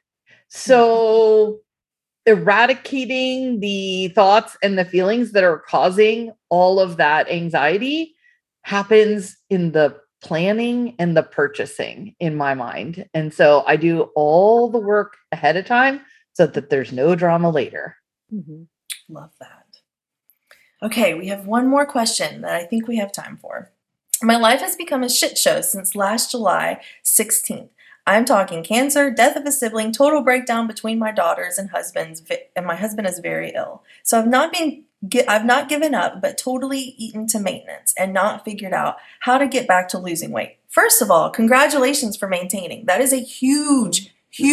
So eradicating the thoughts and the feelings that are causing all of that anxiety happens in the planning and the purchasing in my mind. And so I do all the work ahead of time so that there's no drama later. Mm-hmm. Love that. Okay, we have one more question that I think we have time for. My life has become a shit show since last July 16th. I'm talking cancer, death of a sibling, total breakdown between my daughters and my husband is very ill. So I've not given up, but totally eaten to maintenance and not figured out how to get back to losing weight. First of all, congratulations for maintaining. That is a huge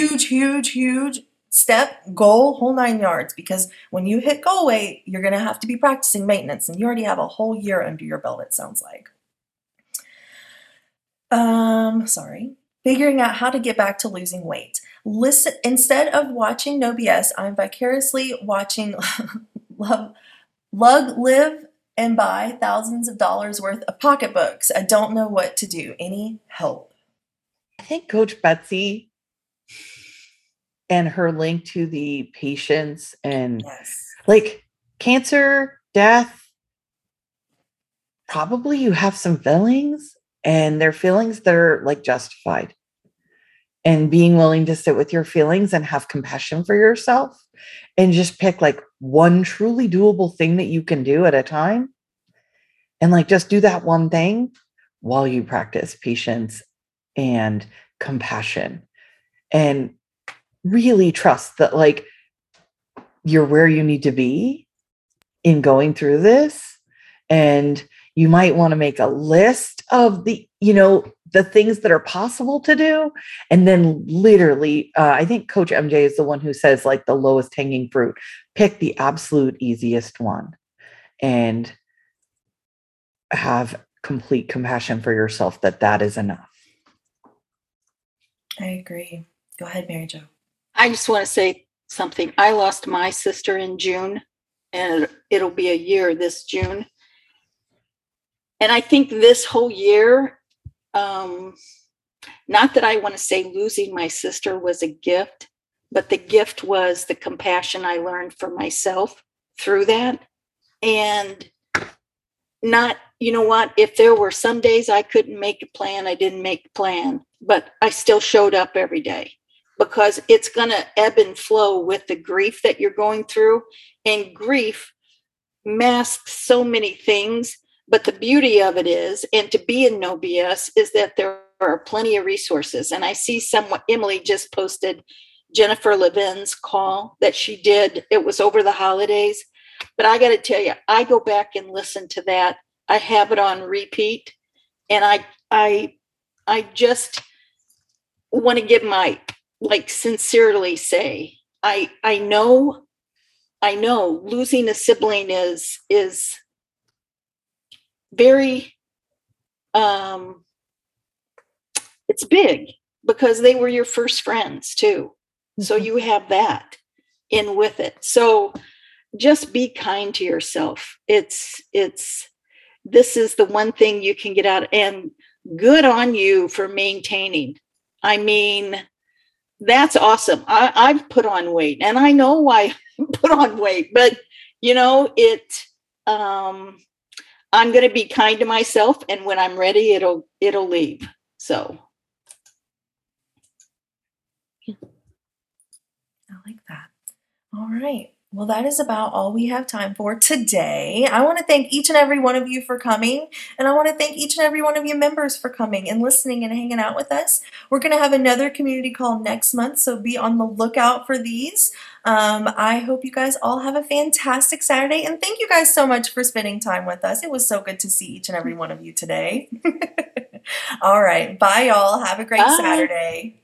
step, goal, whole 9 yards, because when you hit goal weight, you're going to have to be practicing maintenance, and you already have a whole year under your belt, it sounds like. Figuring out how to get back to losing weight. Listen, instead of watching No BS, I'm vicariously watching Lug live and buy thousands of dollars worth of pocketbooks. I don't know what to do. Any help? I think Coach Betsy and her link to the patients and like cancer, death, probably you have some feelings and they're feelings that are like justified, and being willing to sit with your feelings and have compassion for yourself and just pick like one truly doable thing that you can do at a time. And like, just do that one thing while you practice patience and compassion, and really trust that like you're where you need to be in going through this. And you might want to make a list of the things that are possible to do. And then literally, I think Coach MJ is the one who says like the lowest hanging fruit, pick the absolute easiest one and have complete compassion for yourself that is enough. I agree. Go ahead, Mary Jo. I just want to say something. I lost my sister in June, and it'll be a year this June. And I think this whole year, not that I want to say losing my sister was a gift, but the gift was the compassion I learned for myself through that. And not, you know what, if there were some days I couldn't make a plan, I didn't make a plan, but I still showed up every day, because it's going to ebb and flow with the grief that you're going through. And grief masks so many things. But the beauty of it is, and to be in No BS, is that there are plenty of resources. And I see Emily just posted Jennifer Levin's call that she did. It was over the holidays. But I got to tell you, I go back and listen to that. I have it on repeat. And I just want to give sincerely say, I know losing a sibling is very, it's big, because they were your first friends too. So you have that in with it. So just be kind to yourself. This is the one thing you can get out, and good on you for maintaining. I mean, that's awesome. I've put on weight, and I know why I put on weight, but I'm going to be kind to myself, and when I'm ready, it'll leave. So I like that. All right. Well, that is about all we have time for today. I want to thank each and every one of you for coming, and I want to thank each and every one of you members for coming and listening and hanging out with us. We're going to have another community call next month, so be on the lookout for these. I hope you guys all have a fantastic Saturday, and thank you guys so much for spending time with us. It was so good to see each and every one of you today. All right. Bye, y'all. Have a great Bye. Saturday.